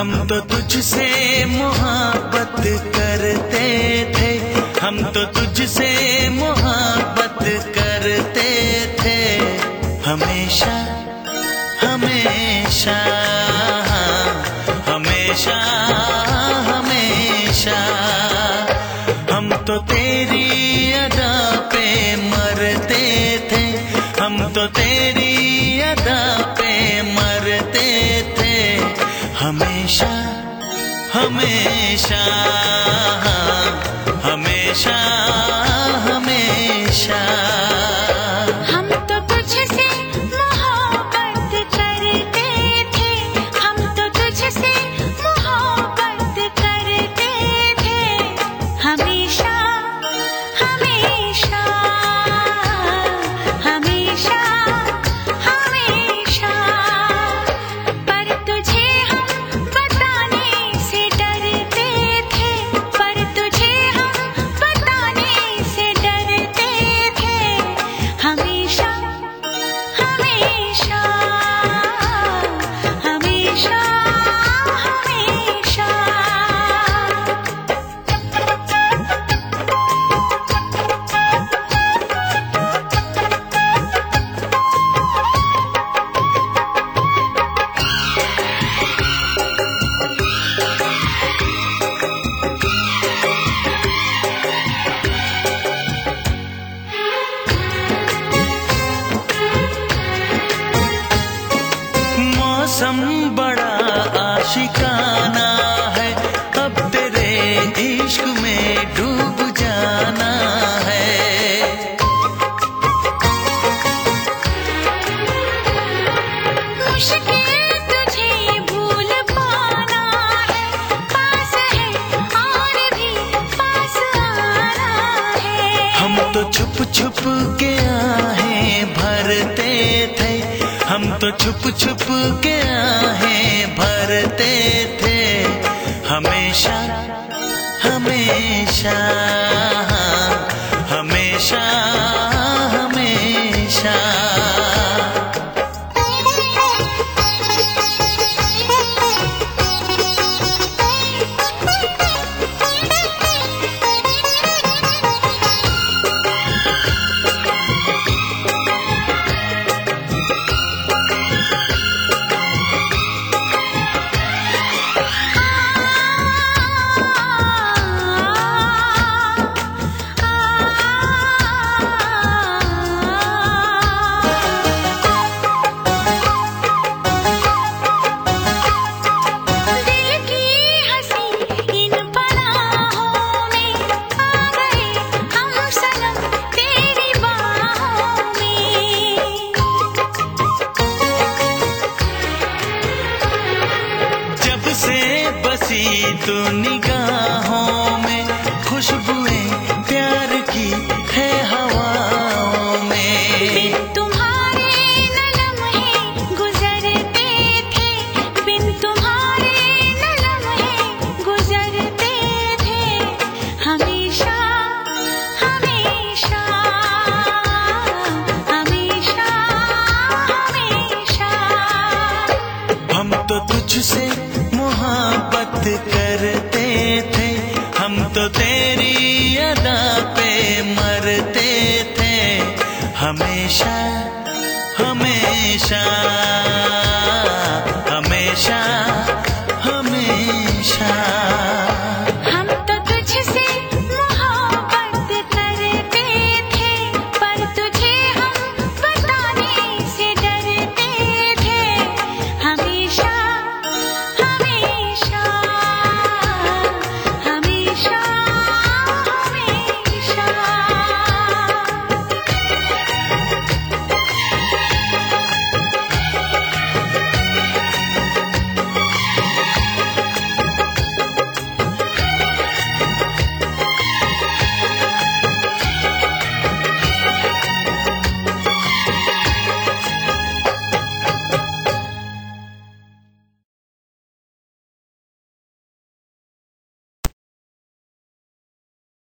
हम तो तुझसे मोहब्बत करते थे, हम तो तुझसे मोहब्बत करते थे, हमेशा हमेशा हमेशा हमेशा। हम तो तेरी अदा पे मरते थे, हम तो तेरी अदा पे मरते थे, हमेशा हमेशा हमेशा हमेशा। हम तो तुझसे मोहब्बत करते थे, हम तो तुझसे मोहब्बत करते थे, हमेशा हमेशा हमेशा हमेशा। पर तुझे हम बताने से डरते थे, पर तुझे हम बताने से डरते थे, हमेशा हमेशा हमेशा हमेशा। मौसम बड़ा आशिकाना है, अब तेरे इश्क में डूब जाना है। मुश्किल तुझे भूल पाना है, पास है और भी पास आना है। हम तो छुप छुप के आहें भरते थे, हम तो छुप छुप के आहें भरते थे, हमेशा हमेशा हमेशा हमेशा। तू निगाहों में खुशबुएं प्यार की है हवाओं में। तुम्हारे न लम्हे गुजरते थे, बिन तुम्हारे न लम्हे गुजरते थे, हमेशा हमेशा हमेशा हमेशा। हम तो तुझसे मोहब्बत करते थे, हम तो तेरी अदा पे मरते थे, हमेशा हमेशा।